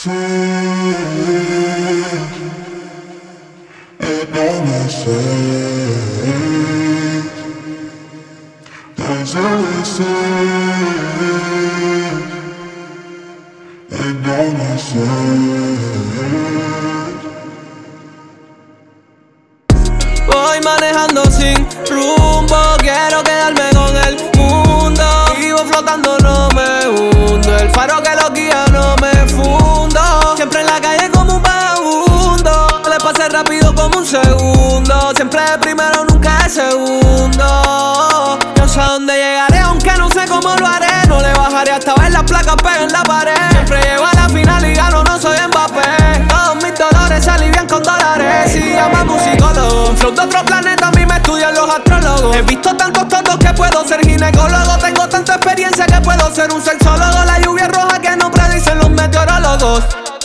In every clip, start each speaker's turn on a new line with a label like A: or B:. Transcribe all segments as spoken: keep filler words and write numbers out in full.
A: Voy manejando sin rumbo, quiero quedarme con el mundo. Vivo flotando, no me hundo, el faro que lo guía no me fundo. Siempre en la calle como un vagabundo, le pasé rápido como un segundo. Siempre de primero, nunca de segundo. Yo sé a dónde llegaré, aunque no sé cómo lo haré. No le bajaré hasta ver las placas pegadas en la pared. Siempre llego a la final y gano, no soy Mbappé. Todos mis dolores se alivian con dólares. Si llama musicólogo, un flow de otro planeta, a mí me estudian los astrólogos. He visto tantos tontos que puedo ser ginecólogo. Tengo tanta experiencia que puedo ser un sexólogo. La lluvia roja que no predicen los meteorólogos.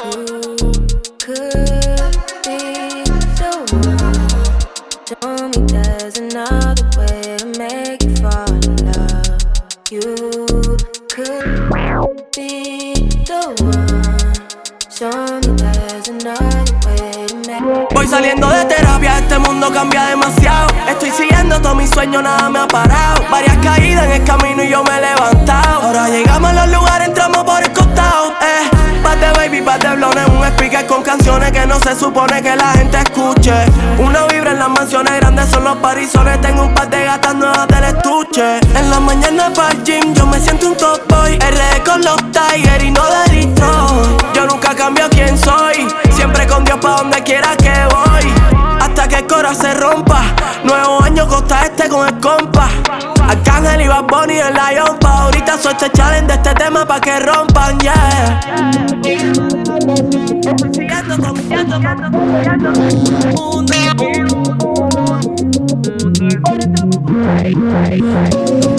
B: Voy saliendo de terapia, este mundo cambia demasiado. Estoy siguiendo todos mis sueños, nada me ha parado. Varias caídas en el camino y yo me he levantado. Ahora llegamos a los lugares, entramos por el costado. Eh, bate baby, bate blones, un speaker con canciones que no se supone que la gente escuche. Una vibra en las mansiones grandes, son los parizones. Tengo un par de gatas nuevas del estuche. En la mañana para el gym, yo me siento un top boy. R D con los Tiger y no de Detroit. Yo nunca cambio quién soy, siempre con Dios pa' donde quiera que voy. Hasta que el cora se rompa. Nuevo año costa este con el compa. Arcángel y Bad Bunny en la yompa. Ahorita soy este challenge de este tema pa' que rompan, yeah. Estoy siguiendo,